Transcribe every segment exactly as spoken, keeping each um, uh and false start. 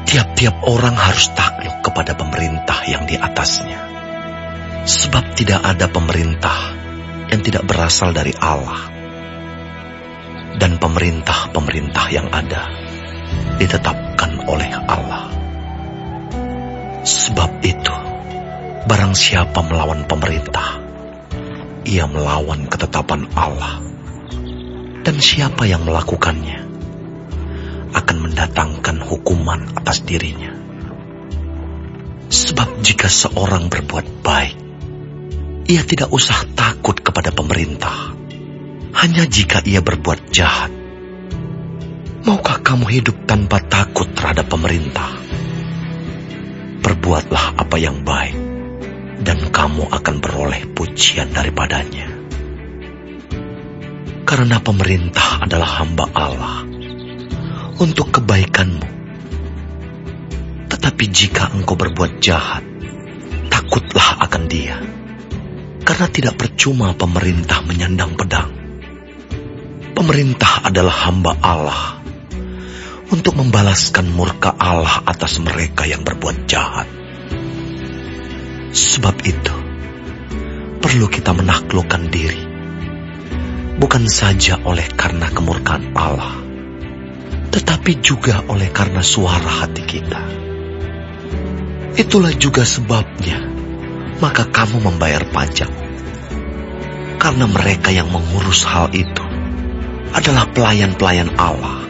Tiap-tiap orang harus takluk kepada pemerintah yang di atasnya. Sebab tidak ada pemerintah yang tidak berasal dari Allah. Dan pemerintah-pemerintah yang ada ditetapkan oleh Allah. Sebab itu, barang siapa melawan pemerintah, ia melawan ketetapan Allah. Dan siapa yang melakukannya akan mendatangkan hukuman atas dirinya. Sebab jika seorang berbuat baik, ia tidak usah takut kepada pemerintah. Hanya jika ia berbuat jahat. Maukah kamu hidup tanpa takut terhadap pemerintah? Perbuatlah apa yang baik, dan kamu akan beroleh pujian daripadanya. Karena pemerintah adalah hamba Allah untuk kebaikanmu. Tetapi jika engkau berbuat jahat, takutlah akan dia. Karena tidak percuma pemerintah menyandang pedang. Pemerintah adalah hamba Allah untuk membalaskan murka Allah atas mereka yang berbuat jahat. Sebab itu, perlu kita menaklukkan diri, bukan saja oleh karena kemurkaan Allah, tetapi juga oleh karena suara hati kita. Itulah juga sebabnya, maka kamu membayar pajak. Karena mereka yang mengurus hal itu adalah pelayan-pelayan Allah.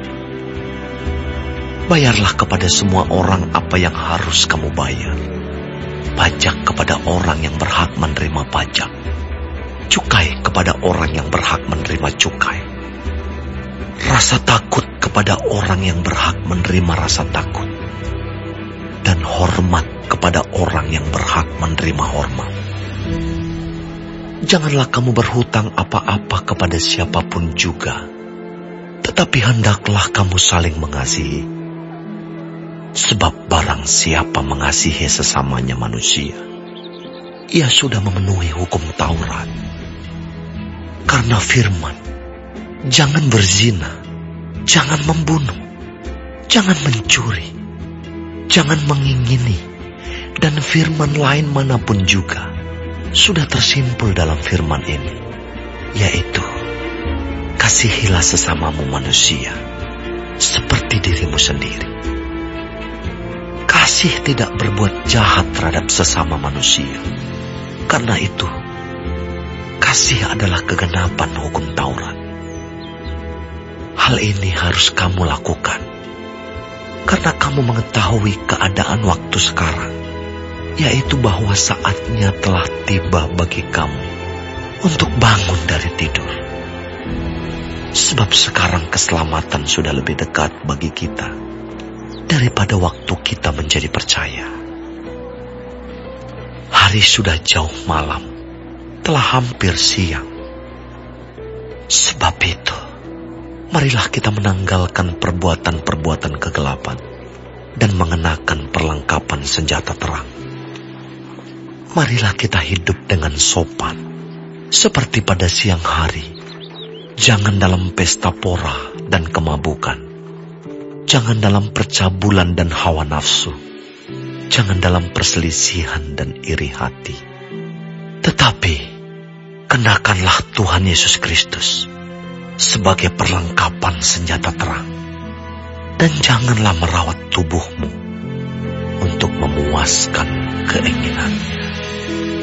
Bayarlah kepada semua orang apa yang harus kamu bayar. Pajak kepada orang yang berhak menerima pajak. Cukai kepada orang yang berhak menerima cukai. Rasa takut kepada orang yang berhak menerima rasa takut. Dan hormat kepada orang yang berhak menerima hormat. Janganlah kamu berhutang apa-apa kepada siapapun juga, tetapi hendaklah kamu saling mengasihi. Sebab barang siapa mengasihi sesamanya manusia, ia sudah memenuhi hukum Taurat. Karena firman, jangan berzina, jangan membunuh, jangan mencuri, jangan mengingini, dan firman lain manapun juga sudah tersimpul dalam firman ini, yaitu kasihilah sesamamu manusia seperti dirimu sendiri. Kasih tidak berbuat jahat terhadap sesama manusia. Karena itu, kasih adalah kegenapan hukum Taurat. Hal ini harus kamu lakukan karena kamu mengetahui keadaan waktu sekarang, yaitu bahwa saatnya telah tiba bagi kamu untuk bangun dari tidur. Sebab sekarang keselamatan sudah lebih dekat bagi kita daripada waktu kita menjadi percaya. Hari sudah jauh malam, telah hampir siang. Sebab itu, marilah kita menanggalkan perbuatan-perbuatan kegelapan dan mengenakan perlengkapan senjata terang. Marilah kita hidup dengan sopan, seperti pada siang hari. Jangan dalam pesta pora dan kemabukan. Jangan dalam percabulan dan hawa nafsu. Jangan dalam perselisihan dan iri hati. Tetapi, kenakanlah Tuhan Yesus Kristus sebagai perlengkapan senjata terang. Dan janganlah merawat tubuhmu untuk memuaskan keinginannya.